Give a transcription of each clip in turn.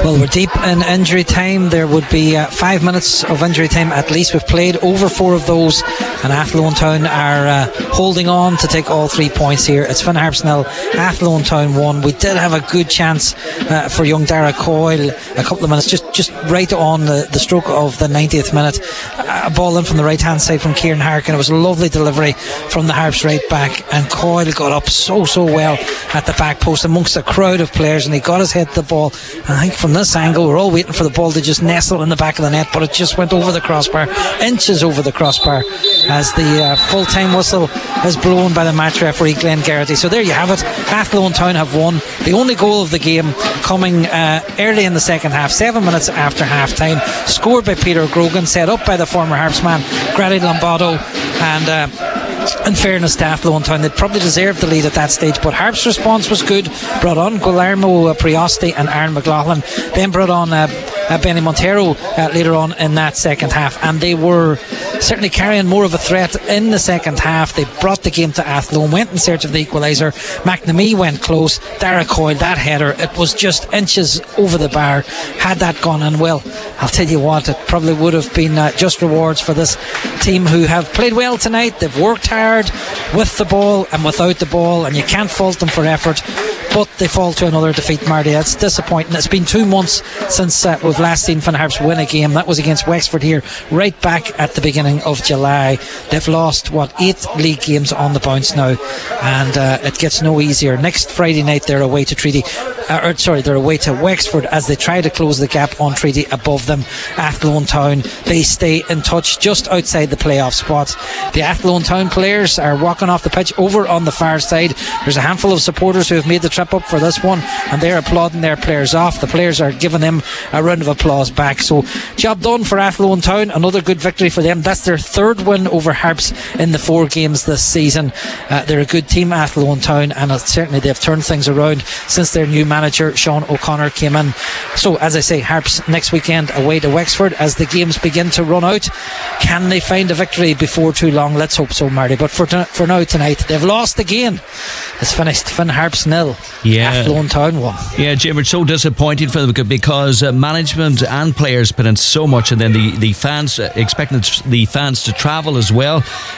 Well, we're deep in injury time. There would be 5 minutes of injury time at least. We've played over 4 of those, and Athlone Town are holding on to take all 3 points here. It's Finn Harps 0, Athlone Town 1. We did have a good chance for young Dara Coyle a couple of minutes, just right on the stroke of the 90th minute. A ball in from the right hand side from Kieran Harkin. It was a lovely delivery from the Harps right back, and Coyle got up so well at the back post amongst a crowd of players, and he got his head to the ball. I think from this angle we're all waiting for the ball to just nestle in the back of the net, but it just went over the crossbar, inches over the crossbar, as the full-time whistle is blown by the match referee Glenn Garrity. So there you have it. Athlone Town have won. The only goal of the game coming early in the second half, 7 minutes after half time, scored by Peter Grogan, set up by the former Harps man Grady Lombardo. And in fairness to Athlone Town, they probably deserved the lead at that stage, but Harps' response was good. Brought on Guillermo Priosti and Aaron McLaughlin, then brought on Benny Montero later on in that second half, and they were certainly carrying more of a threat in the second half. They brought the game to Athlone, went in search of the equaliser. McNamee went close. Dara Coyle, that header, it was just inches over the bar. Had that gone in, well, I'll tell you what, it probably would have been just rewards for this team, who have played well tonight. They've worked hard with the ball and without the ball, and you can't fault them for effort, but they fall to another defeat, Marty. It's disappointing. It's been 2 months since we've last seen Finn Harps win a game. That was against Wexford here, right back at the beginning of July. They've lost 8 league games on the bounce now, and it gets no easier. Next Friday night they're away to they're away to Wexford as they try to close the gap on Treaty above them. Athlone Town, they stay in touch just outside the playoff spots. The Athlone Town players are walking off the pitch over on the far side. There's a handful of supporters who have made the trip up for this one, and they're applauding their players off. The players are giving them a round of applause back. So job done for Athlone Town. Another good victory for them. That's their 3rd win over Harps in the 4 games this season. They're a good team, Athlone Town, and certainly they've turned things around since their new manager Sean O'Connor came in. So as I say, Harps next weekend away to Wexford as the games begin to run out. Can they find a victory before too long? Let's hope so, Marty. But for now tonight, they've lost again. It's finished. Finn Harps 0, Athlone Town 1. Yeah, Jim, it's so disappointing for them because management and players put in so much, and then the fans, expecting the fans to travel as well.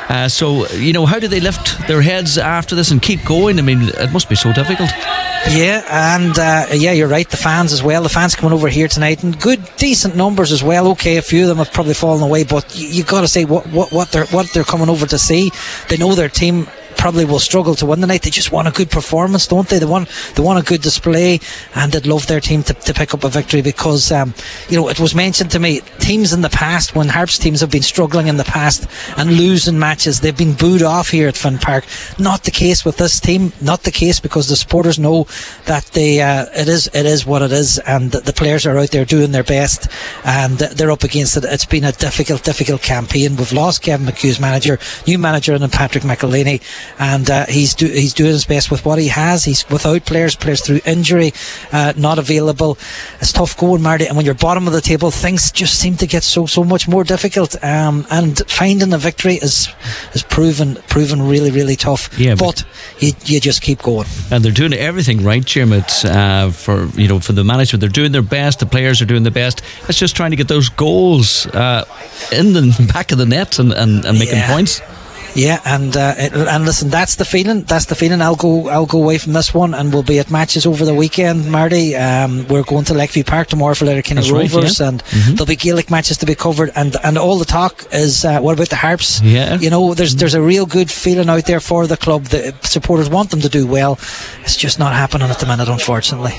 So, how do they lift their heads after this and keep going? I mean, it must be so difficult. Yeah, and you're right, the fans as well. The fans coming over here tonight in good, decent numbers as well. Okay, a few of them have probably fallen away, but you got to say what they're coming over to see. They know their team probably will struggle to win the night. They just want a good performance, don't they? They want a good display, and they'd love their team to pick up a victory because it was mentioned to me, teams in the past, when Harps teams have been struggling in the past and losing matches, they've been booed off here at Finn Park. Not the case with this team. Not the case, because the supporters know that it is what it is, and the players are out there doing their best, and they're up against it. It's been a difficult campaign. We've lost Kevin McHugh's manager, new manager in Patrick McElhaney, and he's doing his best with what he has. He's without players through injury, not available. It's tough going, Marty, and when you're bottom of the table, things just seem to get so much more difficult, and finding a victory is proven really, really tough. Yeah, but you just keep going, and they're doing everything right, Jim. It's for the management, they're doing their best, the players are doing their best. It's just trying to get those goals in the back of the net and making points. Yeah, and listen, that's the feeling. I'll go away from this one, and we'll be at matches over the weekend, Marty. We're going to Lakeview Park tomorrow for Letterkenny Rovers, and there'll be Gaelic matches to be covered, and all the talk is what about the Harps? Yeah, there's a real good feeling out there for the club. The supporters want them to do well. It's just not happening at the minute, unfortunately.